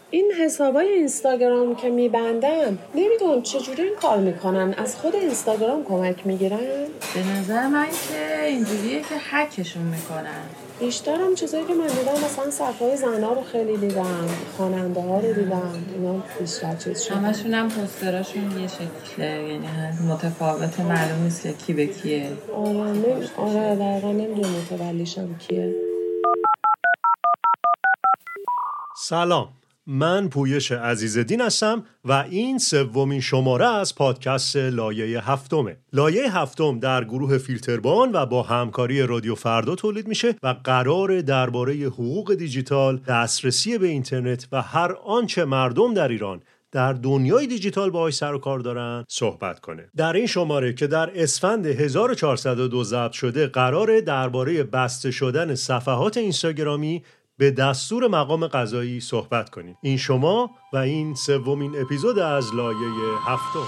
این حسابای اینستاگرام که میبندن نمیدونم چجوری این کار میکنن. از خود اینستاگرام کمک میگیرن؟ به نظر من که اینجوریه که هکشون میکنن. بیشترم چیزایی که من دیدم مثلا صفحه‌های زنا رو خیلی دیدم، خواننده ها رو دیدم، اینا بیشتر چیز شده. همشون هم پوستراشون یه شکله، یعنی متفاوت، معلوم نیست که کی به کیه. آره دقیقا نمیدونم متولیشم کیه. سلام، من پویش عزیزدین هستم و این سومین شماره از پادکست لایه هفتمه. لایه هفتم در گروه فیلتربان و با همکاری رادیو فردا تولید میشه و قراره درباره حقوق دیجیتال، دسترسی به اینترنت و هر آنچه مردم در ایران در دنیای دیجیتال باهاش سر و کار دارن صحبت کنه. در این شماره که در اسفند 1402 ضبط شده قراره درباره بسته شدن صفحات اینستاگرامی به دستور مقام قضایی صحبت کنیم. این شما و این سومین اپیزود از لایه هفتم.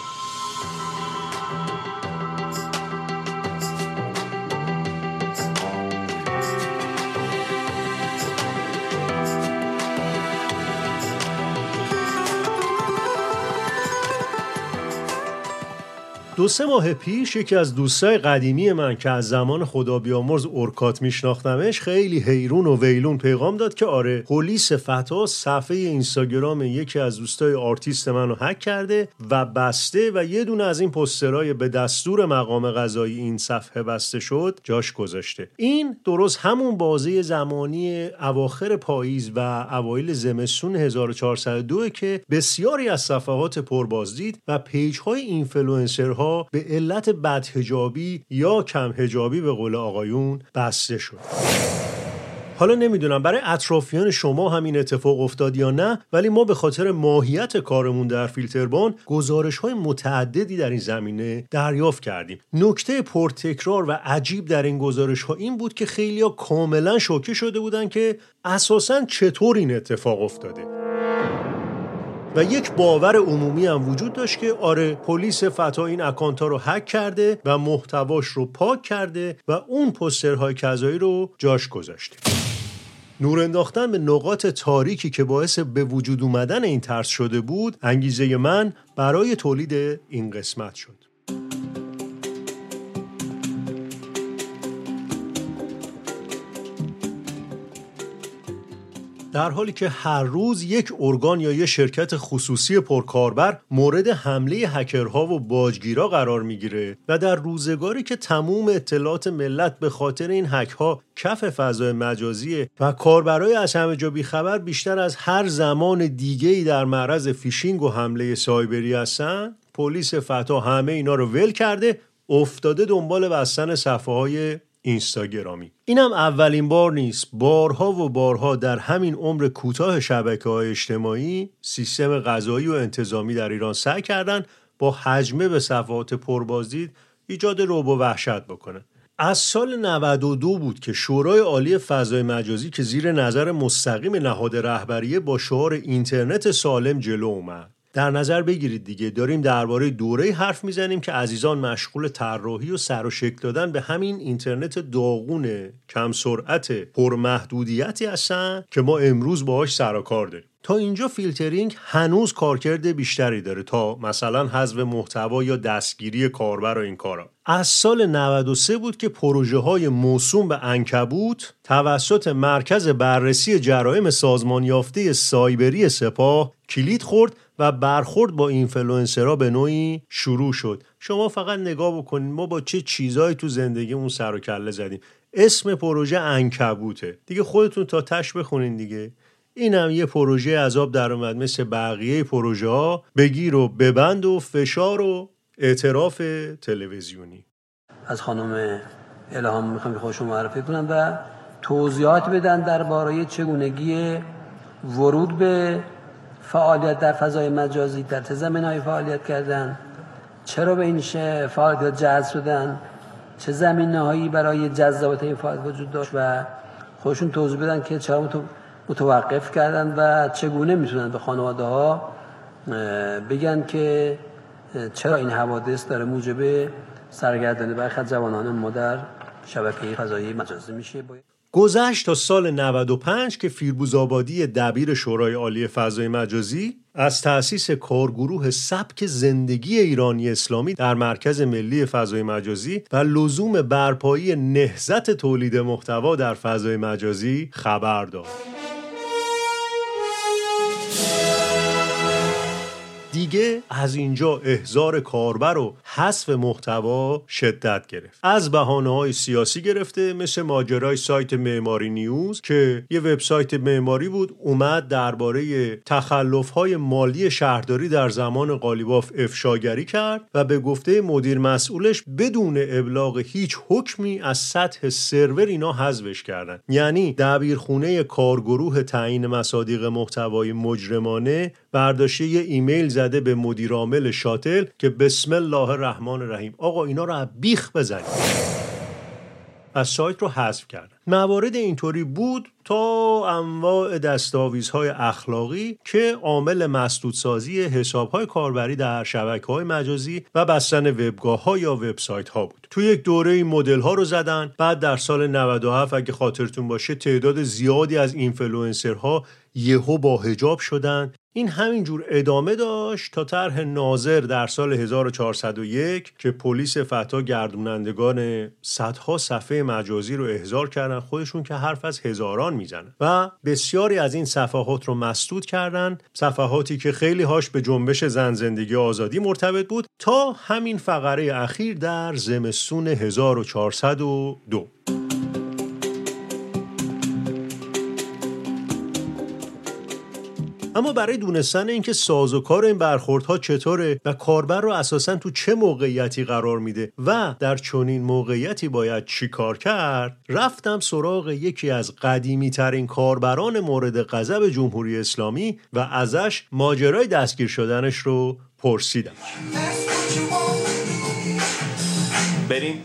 دو سه ماه پیش یکی از دوستای قدیمی من که از زمان خدا بیامرز اورکات میشناختمش خیلی حیرون و ویلون پیغام داد که آره، پلیس فتا صفحه اینستاگرام یکی از دوستای آرتیست منو هک کرده و بسته و یه دونه از این پوسترهای به دستور مقام قضایی این صفحه بسته شد جاش گذاشته. این درست همون بازه زمانی اواخر پاییز و اوایل زمستون 1402 که بسیاری از صفحات پربازدید و پیج‌های اینفلوئنسرها به علت بدحجابی یا کم حجابی به قول آقایون بسته شد. حالا نمیدونم برای اطرافیان شما همین اتفاق افتاد یا نه، ولی ما به خاطر ماهیت کارمون در فیلتربان گزارش‌های متعددی در این زمینه دریافت کردیم. نکته پرتکرار و عجیب در این گزارش‌ها این بود که خیلی‌ها کاملا شوکه شده بودن که اساساً چطور این اتفاق افتاده. و یک باور عمومی هم وجود داشت که آره، پلیس فتا این اکانت‌ها رو هک کرده و محتواش رو پاک کرده و اون پوسترهای قضایی رو جاش گذاشته. نور انداختن به نقاط تاریکی که باعث به وجود اومدن این ترس شده بود انگیزه من برای تولید این قسمت شد. در حالی که هر روز یک ارگان یا یک شرکت خصوصی پرکاربر مورد حمله هکرها و باجگیرا قرار میگیره و در روزگاری که تمام اطلاعات ملت به خاطر این هک‌ها کف فضای مجازی و کاربرای از همه جا بیخبر بیشتر از هر زمان دیگه‌ای در معرض فیشینگ و حمله سایبری هستن، پلیس فتا همه اینا رو ول کرده، افتاده دنبال بستن صفحه‌های اینستاگرامی. اینم اولین بار نیست. بارها و بارها در همین عمر کوتاه شبکه‌های اجتماعی سیستم قضایی و انتظامی در ایران سعی کردن با هجمه به صفحات پربازدید ایجاد رعب و وحشت بکنن. از سال 92 بود که شورای عالی فضای مجازی که زیر نظر مستقیم نهاد رهبریه با شعار اینترنت سالم جلو اومد. در نظر بگیرید دیگه، داریم درباره دوره حرف میزنیم که عزیزان مشغول طراحی و سر و شکل دادن به همین اینترنت داغون کم سرعت پرمحدودیتی هستن که ما امروز باهاش سر و کار داریم. تا اینجا فیلترینگ هنوز کارکرد بیشتری داره تا مثلا حذف محتوا یا دستگیری کاربر و این کارا. از سال 93 بود که پروژه‌های موسوم به عنکبوت توسط مرکز بررسی جرایم سازمان یافته سایبری سپاه کلید خورد و برخورد با اینفلوئنسرها به نوعی شروع شد. شما فقط نگاه بکنید ما با چه چیزایی تو زندگیمون سر و کله زدیم. اسم پروژه عنکبوته. دیگه خودتون تا تش بخونین دیگه. اینم یه پروژه عذاب در اومد مثل بقیه پروژه ها، بگیر و ببند و فشار و اعتراف تلویزیونی. از خانم الهام میخوام خودشون معرفی کنم و توضیحات بدن درباره چگونگی ورود به فعالیت در فضای مجازی، در چه زمینه‌های فعالیت کردن، چرا به این فعالیت جذب شدن، چه زمینه‌هایی برای جذابیت این فعالیت وجود داشت و خودشون توضیح بدن که چرا متوقف کردن و چگونه میتونن به خانواده‌ها بگن که چرا این حوادث داره موجب سرگردانی برخی از جوانان ما در شبکه فضایی مجازی میشه. گذشت تا سال 95 که فیروز آبادی دبیر شورای عالی فضای مجازی از تأسیس کارگروه سبک زندگی ایرانی اسلامی در مرکز ملی فضای مجازی و لزوم برپایی نهضت تولید محتوا در فضای مجازی خبر داد. دیگه از اینجا احضار کاربر و حذف محتوا شدت گرفت. از بهانه‌های سیاسی گرفته مثل ماجرای سایت معماری نیوز که یه وبسایت معماری بود اومد درباره تخلف‌های مالی شهرداری در زمان قالیباف افشاگری کرد و به گفته مدیر مسئولش بدون ابلاغ هیچ حکمی از سطح سرور اینا حذفش کردن. یعنی دبیرخونه کارگروه تعیین مصادیق محتوای مجرمانه برداشته یه ایمیل زده به مدیر عامل شاتل که بسم الله الرحمن الرحیم آقا اینا رو بیخ بزنید. از سایت رو حذف کردن. موارد اینطوری بود تا انواع دستاویزهای اخلاقی که عامل مسدودسازی حسابهای کاربری در شبکه‌های مجازی و بستن وبگاه‌ها یا وبسایت‌ها بود. تو یک دوره این مدل‌ها رو زدن. بعد در سال 97 اگه خاطرتون باشه تعداد زیادی از اینفلوئنسرها یهو با حجاب شدن. این همینجور ادامه داشت تا طرح ناظر در سال 1401 که پلیس فتا گردونندگان صدها صفحه مجازی رو احضار کردن، خودشون که حرف از هزاران میزنن و بسیاری از این صفحات رو مسدود کردن، صفحاتی که خیلی هاش به جنبش زن زندگی آزادی مرتبط بود، تا همین فقره اخیر در زمستون 1402. اما برای دونستن اینکه سازوکار این برخوردها چطوره و کاربر رو اساساً تو چه موقعیتی قرار میده و در چنین موقعیتی باید چی کار کرد، رفتم سراغ یکی از قدیمی ترین کاربران مورد غضب جمهوری اسلامی و ازش ماجرای دستگیر شدنش رو پرسیدم. بریم.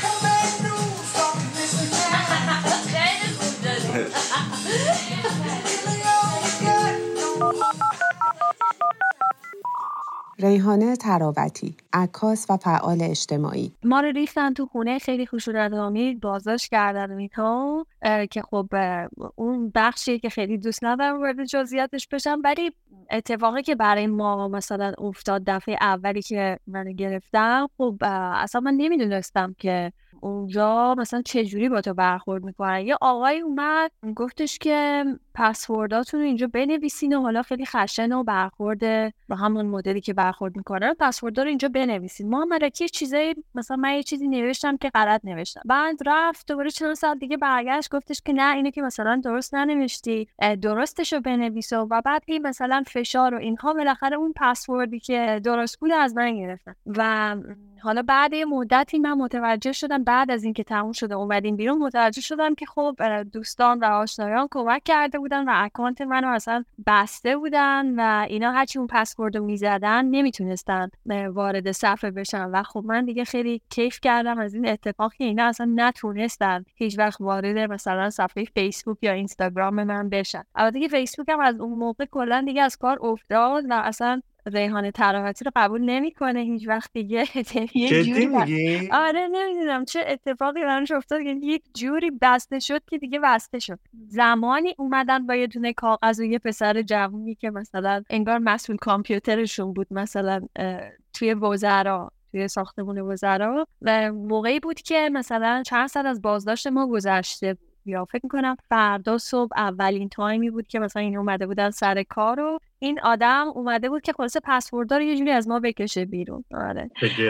ریحانه تراوتی، عکاس و فعال اجتماعی. ما رو ریختن تو خونه خیلی خشونت‌آمیز، بازداشت کردن و اینها که خب اون بخشی که خیلی دوست ندارم وارد جزئیاتش بشم، ولی اتفاقی که برای ما مثلا افتاد دفعه اولی که من گرفتم، خب اصلا من نمیدونستم که اونجا مثلا چجوری با تو برخورد میکنن. یه آقای اومد گفتش که پسورداتون رو اینجا بنویسین و حالا خیلی خشن و برخورد با همون مدلی که برخورد میکنن پسوردا رو اینجا بنویسین. ما ملکی چیزایی مثلا من یه چیزی نوشتم که غلط نوشتم، بعد رفت دوباره چند ساعت دیگه برگشت گفتش که نه اینو که مثلا درست ننوشتی، درستشو بنویس. و بعد این مثلا فشار و اینها، بالاخره اون پسوردی که درست بود از من گرفتن. و حالا بعد یه مدتی من متوجه شدم، بعد از اینکه تموم شده اومدیم بیرون، متوجه شدم که خب دوستان و آشنایان کمک کرده بودن و اکانت منو اصلا بسته بودن و اینا هرچی اون پسوردو میزدن نمیتونستن وارد صفحه بشن. و خب من دیگه خیلی کیف کردم از این اتفاق که اینا اصلا نتونستن هیچ وقت وارد مثلا صفحه فیسبوک یا اینستاگرام من بشن. البته که فیسبوک هم از اون موقع کلا دیگه از کار افتاد و اصلا ریحانه تراوتی رو قبول نمیکنه هیچ وقت دیگه. جدی میگی؟ آره نمیدونم چه اتفاقی براش افتاد که یک جوری بسته شد که دیگه بسته شد. زمانی اومدن با یه دونه کاغذ و یه پسر جوونی که مثلا انگار مسئول کامپیوترشون بود مثلا توی وزرا، توی ساختمون وزرا، و موقعی بود که مثلا چند سال از بازداشت ما گذشته بود یا فکر میکنم فردا صبح اولین تایمی بود که مثلا این اومده بودن سر کار و این آدم اومده بود که خلاصه پسوردار یه جوری از ما بکشه بیرون. آره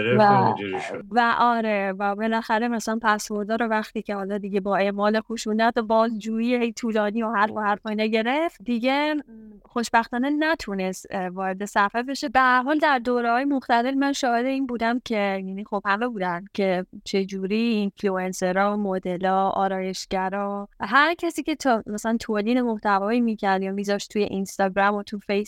و بالاخره مثلا پسوردار رو وقتی که حالا دیگه با اعمال خشونت و بازجویی طولانی و حرف اینا گرفت، دیگه خوشبختانه نتونست وارد صفحه بشه. به هر حال در دوره‌های مختلف من شاهد این بودم که یعنی خب همه بودن که چه جوری اینفلوئنسرها، مدل‌ها، آرایشگرا، هر کسی که مثلا تولید محتوایی می‌کرد یا می‌ذاشت توی اینستاگرام و تو فیسبوک،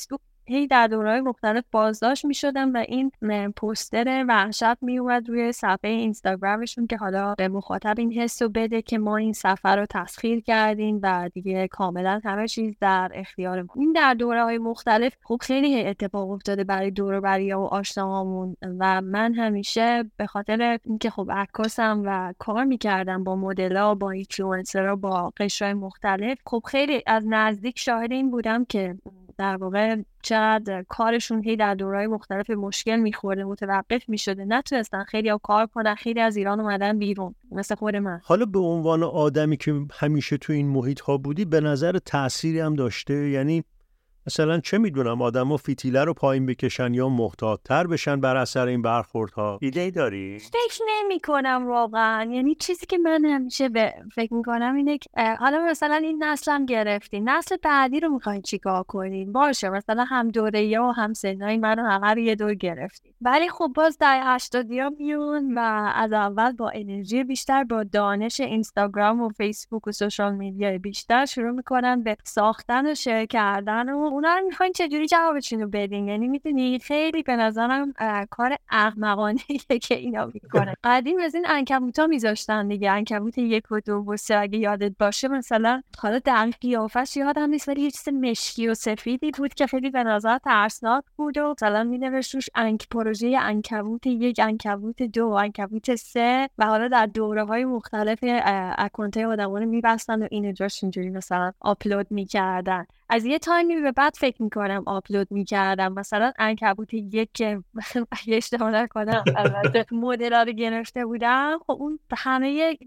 هی در دوره‌های مختلف بازداشت می‌شدم و این پوستر وحشت میومد روی صفحه اینستاگرامشون که حالا به مخاطب این حسو بده که ما این صفحه رو تسخیر کردیم و دیگه کاملا همه چیز در اختیار ما. این در دوره‌های مختلف خب خیلی اتفاق افتاده برای دور و بری‌ها و آشناهامون و من همیشه به خاطر اینکه خب عکاسم و کار می‌کردم با مدل‌ها، با اینفلوئنسرها، با قشرهای مختلف، خب خیلی از نزدیک شاهد این بودم که در واقع چقدر کارشون هی در دوره‌های مختلف مشکل می‌خورده، متوقف می‌شده، نتونستن خیلی ها کار کنن، خیلی از ایران اومدن بیرون مثل خود من. حالا به عنوان آدمی که همیشه تو این محیط‌ها بودی، به نظر تأثیری هم داشته؟ یعنی مثلا چه میدونم آدم‌ها فتیله رو پایین بکشن یا محتاط‌تر بشن بر اثر این برخوردها؟ ایده‌ای داری؟ فکر نمی‌کنم واقعا. یعنی چیزی که من همیشه فکر می‌کنم اینه که حالا مثلا این نسلم گرفتین، نسل بعدی رو می‌خواید چیکار کنین؟ باشه مثلا هم دوره‌ای و هم سنای منو همه رو یه دور گرفتین، ولی خب باز در 80 میون و از اول با انرژی بیشتر، با دانش اینستاگرام و فیسبوک و سوشال میدیا بیشتر شروع می‌کنن به ساختن و شیر کردن و اونا رو میخواین چجوری جوابشون رو بدین. یعنی میدونی خیلی به نظرم کار احمقانه‌ایه که اینا میکنن. قدیم از این عنکبوتا میذاشتن دیگه، عنکبوت 1 و 2 و 3 اگه یادت باشه، مثلا حالا در قیافش یادم نیست ولی یه چیز مشکی و سفیدی بود که خیلی به نظر ترسناک بود و مثلا مینوشت روش پروژه عنکبوت 1، عنکبوت 2، عنکبوت 3 و حالا در دوره‌های مختلف اکانت‌های آدم‌ها رو می‌بستن و اینو جاش اینجوری مثلا آپلود می‌کردن. از یه تایمی به بعد فکر میکنم آپلود میکردم مثلا عنکبوت 1 که اگه اشتباه نکنم مدل‌ها رو گرفته بودم، خب اون همه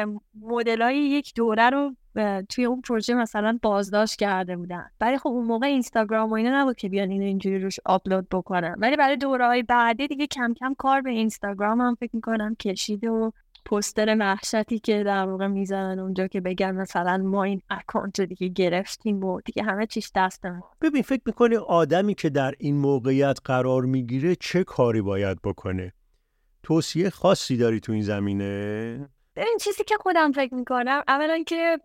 مدل‌های یک دوره رو توی اون پروژه مثلا بازداشت کرده بودن. ولی خب اون موقع اینستاگرام و اینا نبود که بیان اینو اینجوری روش آپلود بکنن. ولی برای دوره‌های بعدی دیگه کم کم کار به اینستاگرام هم فکر میکنم کشید و پوستر وحشتی که در واقع میزنن اونجا که بگن مثلا ما این اکانت دیگه گرفتیم و دیگه همه چیز دست ما. ببین فکر میکنی آدمی که در این موقعیت قرار میگیره چه کاری باید بکنه؟ توصیه خاصی داری تو این زمینه؟ این چیزی که خودم فکر میکنم اولا که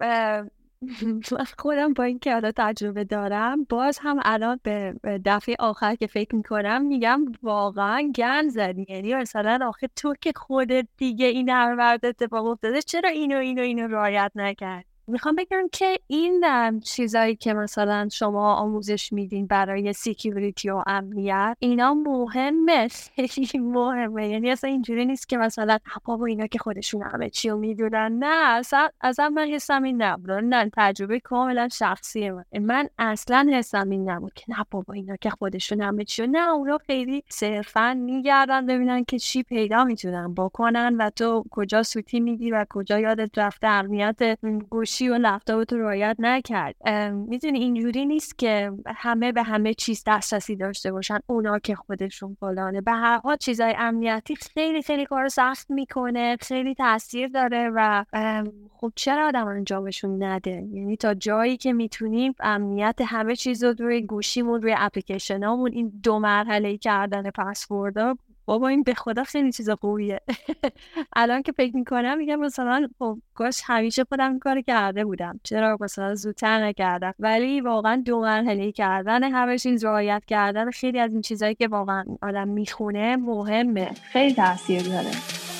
من خودم با این که حالا تجربه دارم باز هم الان به دفعه آخر که فکر میکنم میگم واقعا گند زدی. یعنی مثلا آخه تو که خودت دیگه این هر ورد اتفاق افتاده چرا اینو رعایت نکرد؟ میخوام بگم که این چیزایی که مثلا شما آموزش میدین برای سکیوریتی و امنیت اینا مهمه، خیلی مهمه. یعنی اصلا اینجوری نیست که مثلا بابا اینا که خودشون همه چی رو میدونن. نه اصلا من حسم این نبود. نه تجربه کاملا شخصیه من اصلا حسم این نبود که نه بابا اینا که خودشون همه چی. نه اونا خیلی صرفا میگردن ببینن که چی پیدا میتونن بکنن و تو کجا سوتی میدی و کجا یادت رفته امنیت گوشی و لپتاپت رو رعایت نکرد. میدونی اینجوری نیست که همه به همه چیز دسترسی داشته باشن اونا که خودشون فلانه. به هر حال چیزای امنیتی خیلی خیلی کار سخت میکنه، خیلی تاثیر داره و خب چرا آدم انجامشون نده؟ یعنی تا جایی که میتونیم امنیت همه چیز رو روی گوشیمون، روی اپلیکیشنامون، این 2 مرحله‌ای کردن پسوردها، بابا این به خدا خیلی چیز خوبیه. الان که فکر میکنم میگم مثلا خب کاش همیشه خودم این کارو کرده بودم، چرا مثلا زودتر نکردم؟ ولی واقعا 2 مرحله‌ای کردن همه چیز، رعایت کردن خیلی از این چیزایی که واقعا آدم میخونه مهمه، خیلی تاثیر داره.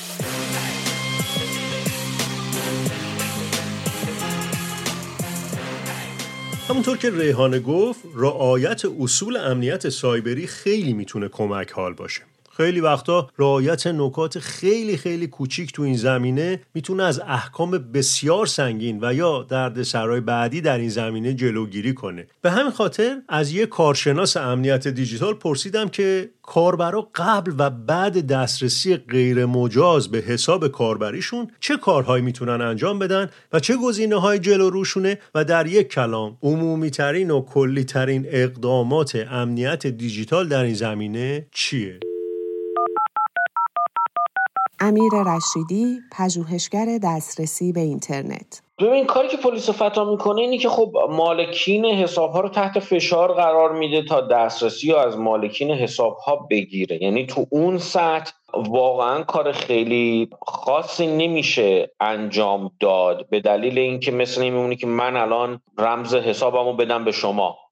همونطور که ریحانه گفت رعایت اصول امنیت سایبری خیلی میتونه کمک حال باشه. خیلی وقتا رعایت نکات خیلی خیلی کوچیک تو این زمینه میتونه از احکام بسیار سنگین و یا دردسرای بعدی در این زمینه جلوگیری کنه. به همین خاطر از یک کارشناس امنیت دیجیتال پرسیدم که کاربرا قبل و بعد دسترسی غیر مجاز به حساب کاربریشون چه کارهایی میتونن انجام بدن و چه گزینه‌های جلو روشونه و در یک کلام عمومی ترین و کلی ترین اقدامات امنیت دیجیتال در این زمینه چیه؟ امیر رشیدی، پژوهشگر دسترسی به اینترنت. ببین کاری که پلیس فتا میکنه اینی که خب مالکین حساب‌ها رو تحت فشار قرار میده تا دسترسی رو از مالکین حساب‌ها بگیره. یعنی تو اون سطح واقعا کار خیلی خاصی نمیشه انجام داد، به دلیل اینکه مثل این میمونه که من الان رمز حسابمو بدم به شما و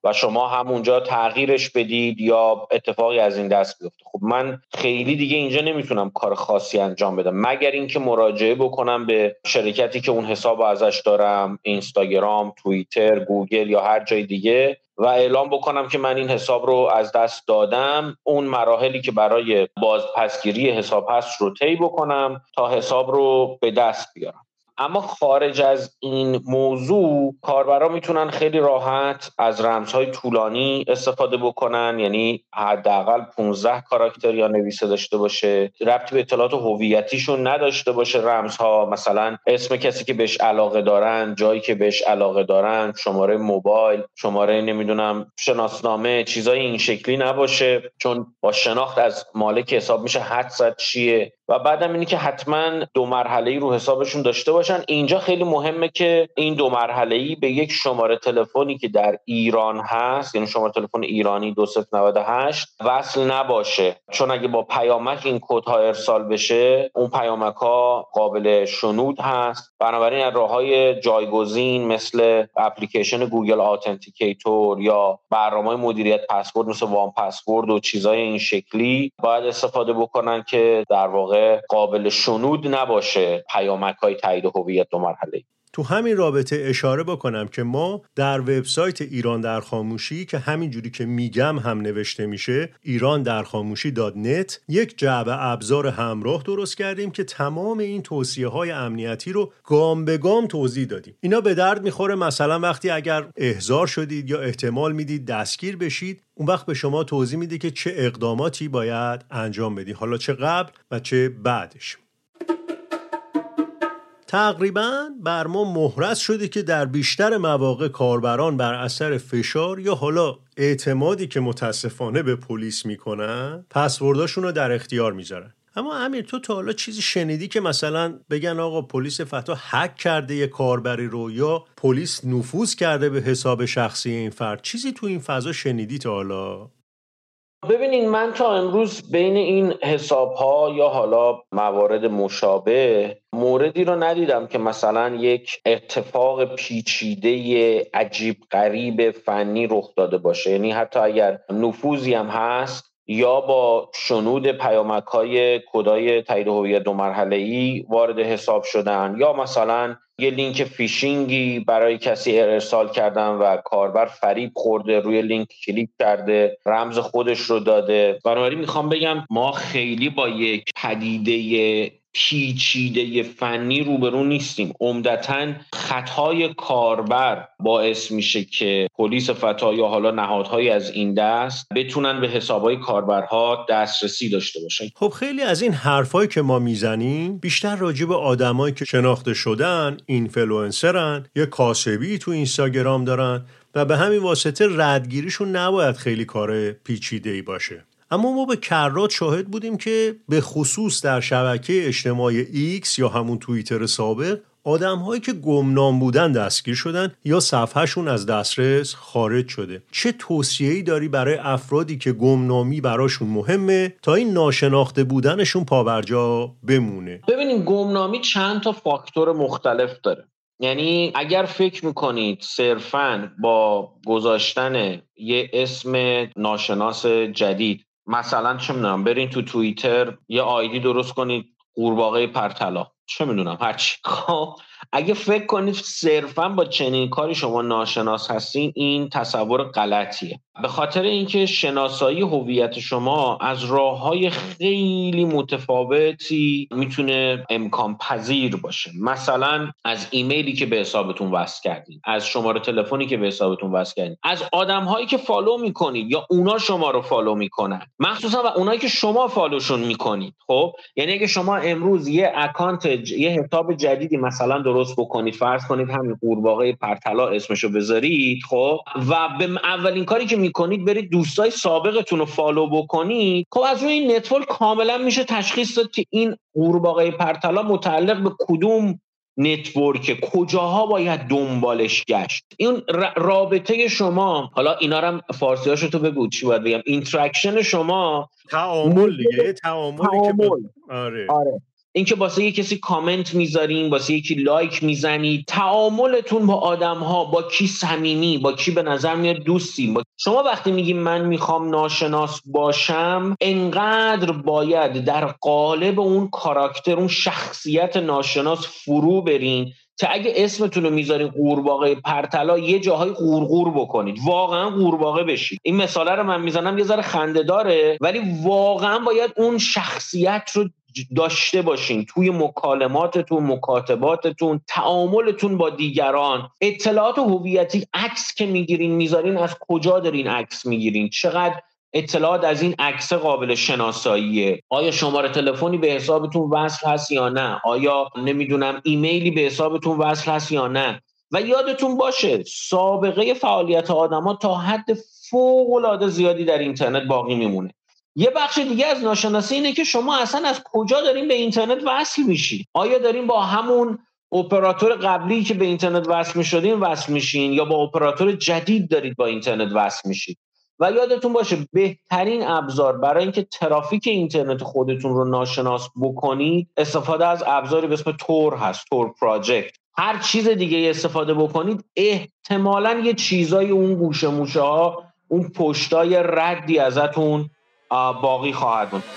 و شما همونجا تغییرش بدید یا اتفاقی از این دست بیفته. خب من خیلی دیگه اینجا نمیتونم کار خاصی انجام بدم مگر اینکه مراجعه بکنم به شرکتی که اون حساب ازش دارم، اینستاگرام، توییتر، گوگل یا هر جای دیگه، و اعلام بکنم که من این حساب رو از دست دادم. اون مراحلی که برای بازپسگیری حساب هست رو طی بکنم تا حساب رو به دست بیارم. اما خارج از این موضوع کاربرا میتونن خیلی راحت از رمزهای طولانی استفاده بکنن، یعنی حداقل 15 کاراکتر یا نویسه داشته باشه، ربطی به اطلاعات هویتیشون نداشته باشه رمزها، مثلا اسم کسی که بهش علاقه دارن، جایی که بهش علاقه دارن، شماره موبایل، شماره نمیدونم شناسنامه، چیزای این شکلی نباشه، چون با شناخت از مالک حساب میشه حدس چیه. و بعدم اینی که حتما 2 مرحله‌ای رو حسابشون داشته باشن. اینجا خیلی مهمه که این 2 مرحله‌ای به یک شماره تلفنی که در ایران هست، یعنی شماره تلفن ایرانی 2098 وصل نباشه، چون اگه با پیامک این کدها ارسال بشه اون پیامک‌ها قابل شنود هست. بنابراین از راه‌های جایگزین مثل اپلیکیشن گوگل آتنتیکیتور یا برنامه‌های مدیریت پسورد مثل وام پسورد و چیزای این شکلی باید استفاده بکنن که در واقع قابل شنود نباشه پیامک‌های تایید هویت 2 مرحله‌ای. تو همین رابطه اشاره بکنم که ما در وبسایت ایران در خاموشی که همینجوری که میگم هم نوشته میشه irandarkhamushi.net یک جعبه ابزار همراه درست کردیم که تمام این توصیه‌های امنیتی رو گام به گام توضیح دادیم. اینا به درد میخوره مثلا وقتی اگر احضار شدید یا احتمال میدید دستگیر بشید، اون وقت به شما توضیح میده که چه اقداماتی باید انجام بدی، حالا چه قبل و چه بعدش. تقریباً بر ما مهرس شده که در بیشتر مواقع کاربران بر اثر فشار یا حالا اعتمادی که متاسفانه به پلیس میکنن پسورداشون رو در اختیار میذارن. اما امیر تو تا حالا چیزی شنیدی که مثلا بگن آقا پلیس فتا هک کرده یه کاربری رو یا پلیس نفوذ کرده به حساب شخصی این فرد؟ چیزی تو این فضا شنیدی تا حالا؟ ببینین من تا امروز بین این حساب‌ها یا حالا موارد مشابه موردی رو ندیدم که مثلا یک اتفاق پیچیده عجیب غریب فنی رخ داده باشه. یعنی حتی اگر نفوذی هم هست یا با شنود پیامک‌های کدای تایید هویت 2 مرحله‌ای وارد حساب شدن یا مثلا یه لینک فیشینگی برای کسی ارسال کردن و کاربر فریب خورده، روی لینک کلیک کرده، رمز خودش رو داده. بنابراین میخوام بگم ما خیلی با یک پدیده پیچیده فنی روبرو نیستیم. عمدتاً خطای کاربر باعث میشه که پلیس فتا یا حالا نهادهای از این دست بتونن به حسابهای کاربرها دسترسی داشته باشن. خب خیلی از این حرفایی که ما میزنیم بیشتر راجع به آدمایی که شناخته شدن، اینفلوئنسرن یا کاسبی تو اینستاگرام دارن و به همین واسطه ردگیریشون نباید خیلی کار پیچیده‌ای باشه. اما ما به کرات شاهد بودیم که به خصوص در شبکه اجتماعی ایکس یا همون توییتر سابق آدم‌هایی که گمنام بودن دستگیر شدن یا صفحه‌شون از دسترس خارج شده. چه توصیه‌ای داری برای افرادی که گمنامی براشون مهمه تا این ناشناخته بودنشون پابرجا بمونه؟ ببینید گمنامی چند تا فاکتور مختلف داره. یعنی اگر فکر میکنید صرفاً با گذاشتن یه اسم ناشناس جدید، مثلا چه میدونم برین تو توییتر یه آیدی درست کنید قورباغه پرطلا، چه میدونم هرچی، اگه فکر کنید صرفاً با چنین کاری شما ناشناس هستین، این تصور غلطیه. به خاطر اینکه شناسایی هویت شما از راه‌های خیلی متفاوتی میتونه امکان پذیر باشه. مثلا از ایمیلی که به حسابتون وصل کردین، از شماره تلفنی که به حسابتون وصل کردین، از آدم‌هایی که فالو میکنید یا اونا شما رو فالو میکنن، مخصوصا و اونایی که شما فالوشون میکنید. خب یعنی اگه شما امروز یه اکانت یه حساب جدیدی مثلا درست بکنید، فرض کنید همین قورباغه پرطلا اسمشو بذارید، خب و به اولین کاری که میکنید برید دوستای سابقتون رو فالو بکنید، خب از روی این نتورک کاملا میشه تشخیص داد که این قورباغه پرطلا متعلق به کدوم نتورک، کجاها باید دنبالش گشت. این رابطه شما، حالا اینا رو هم فارسیاشو تو بگو چی باید بگم، اینتراکشن شما، تعامل دیگه، تعاملی که آره اینکه واسه یه کسی کامنت میذارین، واسه یکی لایک میزنید، تعاملتون با آدم‌ها، با کی صمیمی، با کی به نظر میاد دوستی. شما وقتی میگیم من میخوام ناشناس باشم، انقدر باید در قالب اون کاراکتر، اون شخصیت ناشناس فرو برین که اگه اسمتون رو میذارین قورباغه پرتلا یه جاهای قورقور بکنید، واقعا قورباغه بشید. این مثاله رو من میزنم یه ذره خنده داره، ولی واقعا باید اون شخصیت رو داشته باشین توی مکالماتتون، مکاتباتتون، تعاملتون با دیگران. اطلاعات هویتی، عکس که میگیرین میذارین، از کجا دارین عکس میگیرین؟ چقدر اطلاعات از این عکس قابل شناساییه؟ آیا شماره تلفنی به حسابتون وصل هست یا نه؟ آیا نمیدونم ایمیلی به حسابتون وصل هست یا نه؟ و یادتون باشه سابقه فعالیت آدما تا حد فوق‌العاده زیادی در اینترنت باقی میمونه. یه بخش دیگه از ناشناسی اینه که شما اصلا از کجا دارین به اینترنت وصل میشین؟ آیا دارین با همون اپراتور قبلی که به اینترنت وصل میشدین وصل میشین، یا با اپراتور جدید دارید با اینترنت وصل میشید؟ و یادتون باشه بهترین ابزار برای اینکه ترافیک اینترنت خودتون رو ناشناس بکنید، استفاده از ابزاری به اسم تور هست، تور پراجکت. هر چیز دیگه استفاده بکنید احتمالاً یه چیزای اون گوشه موشه ها، اون پشتای ردی ازتون باقی خواهد بود.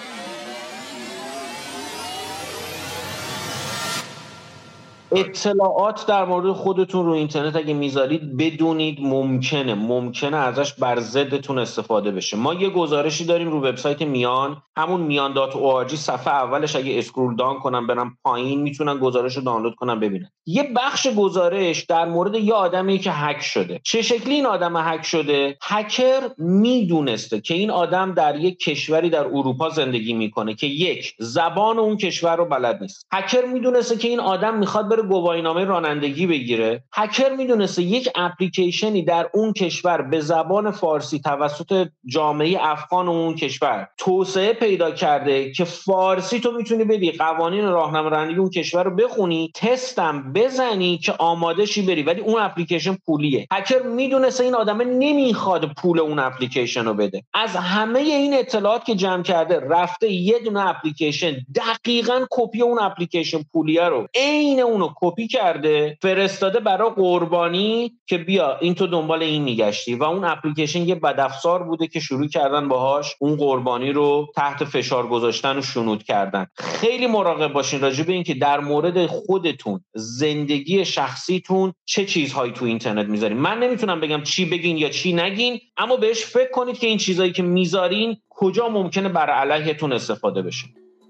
اطلاعات در مورد خودتون رو اینترنت اگه میذارید بدونید ممکنه ازش بر ضدتون استفاده بشه. ما یه گزارشی داریم رو وبسایت میان، همون mian.org، صفحه اولش اگه اسکرول داون کنم برم پایین میتونن گزارش رو دانلود کنن ببینن. یه بخش گزارش در مورد یه آدمی که هک شده. چه شکلی این آدم هک شده؟ هکر میدونسته که این آدم در یک کشوری در اروپا زندگی میکنه که یک، زبان اون کشور رو بلد نیست. هکر میدونسته که این آدم میخواد بره گواهینامه رانندگی بگیره. هکر میدونسته یک اپلیکیشنی در اون کشور به زبان فارسی توسط جامعه افغان اون کشور توسعه پیدا کرده که فارسی تو میتونی بدی، قوانین راهنمای رانندگی اون کشور رو بخونی، تستم بزنی که آماده شی بری، ولی اون اپلیکیشن پولیه. هکر میدونسته این آدم نمیخواد پول اون اپلیکیشن رو بده. از همه این اطلاعات که جمع کرده رفته یه دونه اپلیکیشن دقیقاً کپی اون اپلیکیشن پولیه رو عین اونو کپی کرده، فرستاده برای قربانی که بیا این تو دنبال این میگشتی، و اون اپلیکیشن یه بدافزار بوده که شروع کردن باهاش اون قربانی رو تحت فشار گذاشتن و شنود کردن. خیلی مراقب باشین راجع به این که در مورد خودتون، زندگی شخصیتون چه چیزهایی تو اینترنت میذارین. من نمیتونم بگم چی بگین یا چی نگین، اما بهش فکر کنید که این چیزایی که میذارین کجا ممکنه بر علیهتون استفاده بشه.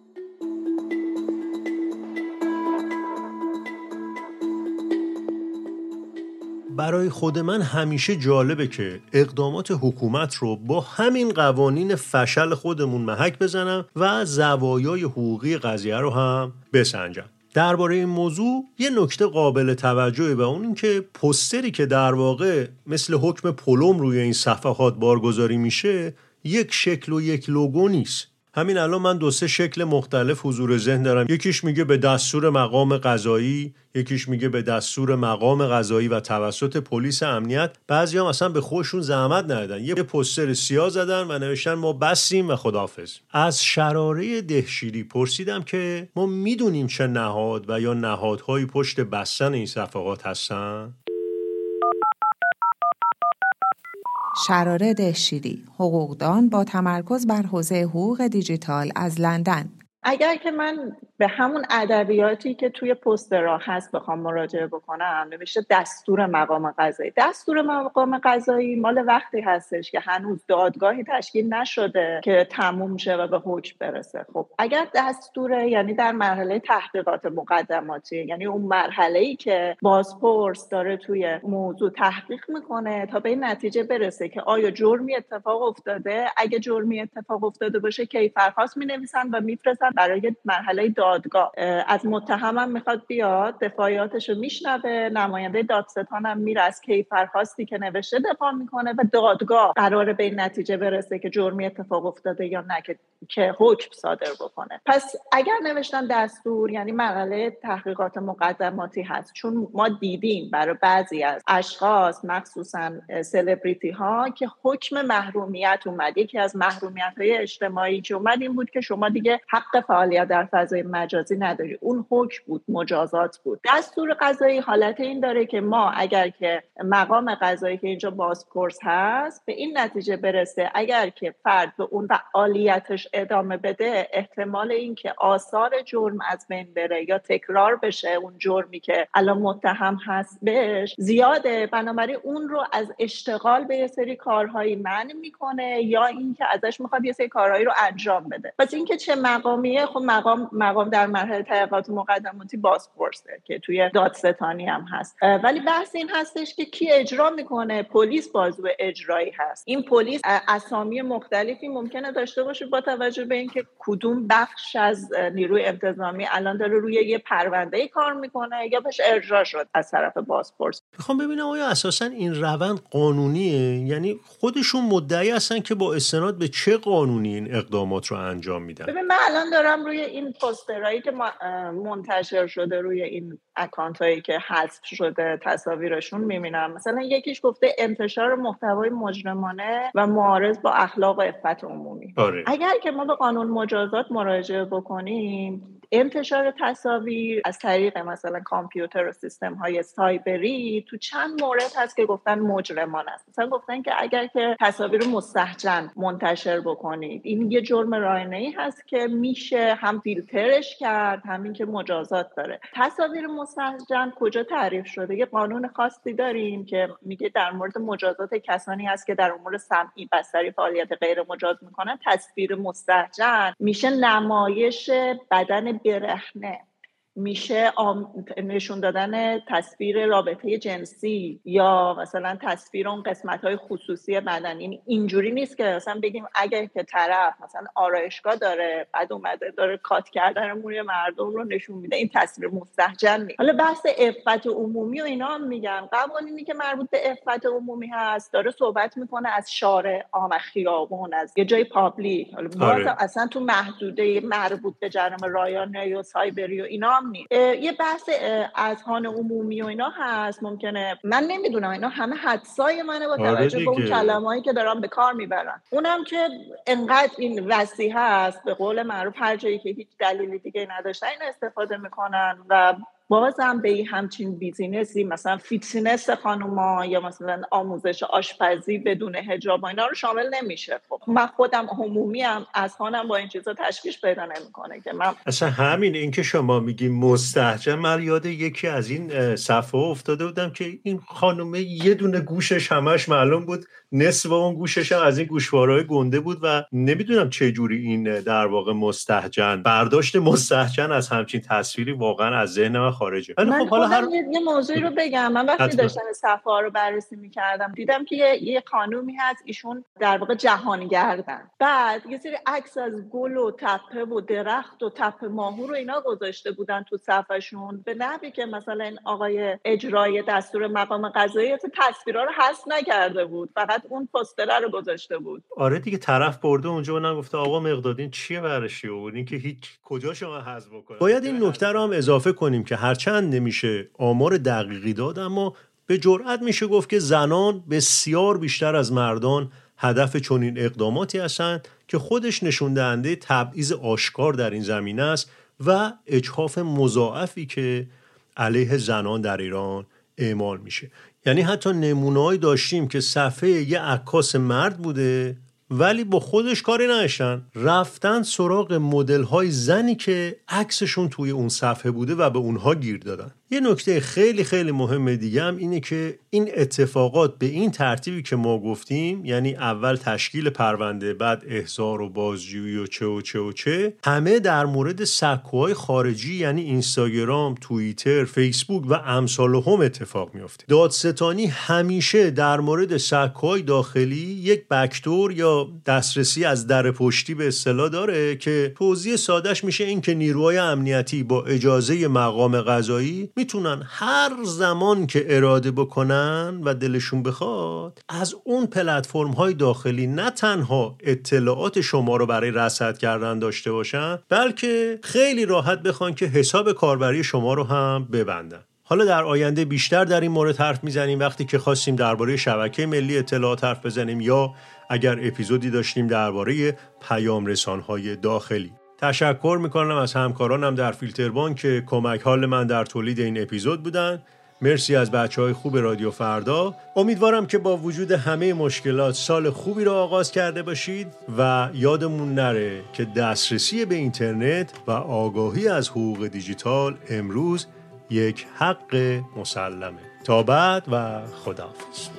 برای خود من همیشه جالبه که اقدامات حکومت رو با همین قوانین فشل خودمون محک بزنم و زوایای حقوقی قضیه رو هم بسنجم. درباره این موضوع یه نکته قابل توجهه و اون این که پوستری که در واقع مثل حکم پلم روی این صفحات بارگذاری میشه یک شکل و یک لوگو نیست. همین الان من 2-3 شکل مختلف حضور ذهن دارم. یکیش میگه به دستور مقام قضایی، یکیش میگه به دستور مقام قضایی و توسط پلیس امنیت. بعضی‌ها مثلا به خودشون زحمت ندادن، یه پوستر سیاه زدن و نوشتن ما بسیم و خداحافظ. از شراره دهشیری پرسیدم که ما میدونیم چه نهاد و یا نهادهایی پشت بستن این صفحات هستن؟ شراره دهشیری، حقوقدان با تمرکز بر حوزه حقوق دیجیتال از لندن. اگر که من به همون ادبیاتی که توی پوسترها هست بخوام مراجعه بکنم، نوشته دستور مقام قضایی. دستور مقام قضایی مال وقتی هستش که هنوز دادگاهی تشکیل نشده که تموم شه و به حکم برسه. خب اگر دستوره، یعنی در مرحله تحقیقات مقدماتی، یعنی اون مرحله‌ای که بازپرس داره توی موضوع تحقیق میکنه تا به این نتیجه برسه که آیا جرمی اتفاق افتاده. اگه جرمی اتفاق افتاده باشه کیفرخواست می‌نویسن و میفرستن برای مرحله دادگاه. از متهمم میخواد بیاد دفاعیاتشو میشنوه، نماینده دادستان هم میره از کیفرخواستی که نوشته دفاع میکنه و دادگاه قراره به این نتیجه برسه که جرمی اتفاق افتاده یا نه، که که حکم صادر بکنه. پس اگر نوشتن دستور یعنی مرحله تحقیقات مقدماتی هست، چون ما دیدیم برای بعضی از اشخاص مخصوصا سلبریتی ها که حکم محرومیت اومد. یکی از محرومیت های اجتماعی که اومد این بود که شما دیگه حق فعالیت در فضای مجازی نداری. اون حکم بود، مجازات بود. دستور قضایی حالت این داره که ما اگر که مقام قضایی که اینجا بازپرس هست به این نتیجه برسه اگر که فرد به اون فعالیتش ادامه بده، احتمال این که آثار جرم از بین بره یا تکرار بشه اون جرمی که الان متهم هست بهش زیاده، بنابراین اون رو از اشتغال به یه سری کارهایی منع میکنه یا اینکه ازش میخواد یه سری کارهایی رو انجام بده. پس اینکه چه مقامیه، خب مقام در مرحله تحقیقات مقدماتی بازپرسه که توی دادستانی هم هست، ولی بحث این هستش که کی اجرا میکنه. پلیس بازو اجرایی هست. این پلیس اسامی مختلفی ممکنه داشته باشه با توجه به اینکه کدوم بخش از نیروی انتظامی الان داره روی یه پرونده‌ای کار میکنه یا بهش ارجاع شد از طرف بازپرس. میخوام ببینم آیا اساساً این روند قانونیه؟ یعنی خودشون مدعی هستن که با استناد به چه قانونی این اقدامات رو انجام میدن؟ ببین من الان دارم روی این پوسترایی که منتشر شده روی این اکانتایی که حذف شده تصاویرشون میبینم. مثلا یکیش گفته انتشار محتوای مجرمانه و معارض با اخلاق و عفت عمومی. اگر که ما به قانون مجازات مراجعه بکنیم، انتشار تصاویر از طریق مثلا کامپیوتر و سیستم های سایبری تو چند مورد هست که گفتن مجرمان است. مثلا گفتن که اگر که تصاویر مستهجن منتشر بکنید، این یه جرم رایانه‌ای هست که میشه هم فیلترش کرد، همین که مجازات داره. تصاویر مستهجن کجا تعریف شده؟ یه قانون خاصی داریم که میگه در مورد مجازات کسانی هست که در امور سمعی بصری فعالیت غیر مجاز میکنن. تصویر مستهجن میشه نمایش بدن برهنه، میشه نشون دادن تصویر رابطه جنسی یا مثلا تصویر اون قسمت‌های خصوصی بدن. یعنی اینجوری نیست که مثلا بگیم اگر که طرف مثلا آرایشگاه داره بعد اومده داره کات کردن موی مردم رو نشون میده، این تصویر مستهجن نیست. حالا بحث عفت عمومی و اینا هم میگن. قوانینی که مربوط به عفت عمومی هست داره صحبت میکنه از شارع، عام، خیابون، از یه جای پابلیک. حالا باز اصلا تو محدوده مربوط به جرم رایانه و سایبری و اینا یه بحث اذهان عمومی و اینا هست. ممکنه من نمیدونم اینا همه حدسای منه با توجه به اون کلمه‌ای که دارن به کار میبرن. اونم که انقدر این وسیع هست، به قول معروف هر جایی که هیچ دلیلی دیگه نداشتن این استفاده میکنن و بازم به همچین بیزینسی مثلا فیتنس خانوما یا مثلا آموزش آشپزی بدون حجاب و اینا رو شامل نمیشه. خب من خودم عمومیم اذهانم با این چیزا تشخیص پیدا نمیکنه که من اصلا همین این که شما میگی مستهجن، من یاد یکی از این صفحه افتاده بودم که این خانومه یه دونه گوشش همش معلوم بود، نصف اون گوشش هم از این گوشوارهای گنده بود و نمیدونم چه جوری این در واقع مستهجن، برداشت مستهجن از همچین تصویری واقعا از ذهن من خارجه. من خودم یه موضوعی رو بگم. من وقتی داشتم صفحه رو بررسی می‌کردم دیدم که یه خانومی هست، ایشون در واقع جهانگردن، بعد یه سری عکس از گل و تپه و درخت و تپه ماهور رو اینا گذاشته بودن تو صفحه‌شون، به نحوی که مثلا این آقای اجرای دستور مقام قضایی تصویرا رو حذف نکرده بود، فقط اون پوستر رو گذاشته بود. آره دیگه، طرف برده اونجا و گفته آقا مقدادین چیه برشی بود، این که هیچ کجا شما حذف بکنید. باید این نکته رو هم اضافه کنیم که هرچند نمیشه آمار دقیقی داد، اما به جرئت میشه گفت که زنان بسیار بیشتر از مردان هدف چنین اقداماتی هستند که خودش نشون دهنده تبعیض آشکار در این زمینه است و اجحاف مضاعفی که علیه زنان در ایران اعمال میشه. یعنی حتی نمونه‌ای داشتیم که صفحه یه عکاس مرد بوده ولی با خودش کاری نداشتن، رفتن سراغ مدل‌های زنی که عکسشون توی اون صفحه بوده و به اونها گیر دادن. یه نکته خیلی خیلی مهم دیگه هم اینه که این اتفاقات به این ترتیبی که ما گفتیم، یعنی اول تشکیل پرونده، بعد احضار و بازجویی و چه همه در مورد سکوهای خارجی یعنی اینستاگرام، توییتر، فیسبوک و امثالهم اتفاق میفته. دادستانی همیشه در مورد سکوهای داخلی یک بک‌دور یا دسترسی از در پشتی به اصطلاح داره که توضیح سادهش میشه این که نیروهای امنیتی با اجازه مقام قضایی میتونن هر زمان که اراده بکنن و دلشون بخواد از اون پلتفرم های داخلی نه تنها اطلاعات شما رو برای رصد کردن داشته باشن، بلکه خیلی راحت بخوان که حساب کاربری شما رو هم ببندن. حالا در آینده بیشتر در این مورد حرف میزنیم وقتی که خواستیم درباره شبکه ملی اطلاعات حرف بزنیم یا اگر اپیزودی داشتیم درباره پیام رسان‌های داخلی. تشکر میکنم از همکارانم در فیلتربان که کمک حال من در تولید این اپیزود بودن. مرسی از بچه‌های خوب رادیو فردا. امیدوارم که با وجود همه مشکلات سال خوبی رو آغاز کرده باشید و یادمون نره که دسترسی به اینترنت و آگاهی از حقوق دیجیتال امروز یک حق مسلمه. تا بعد و خداحافظ.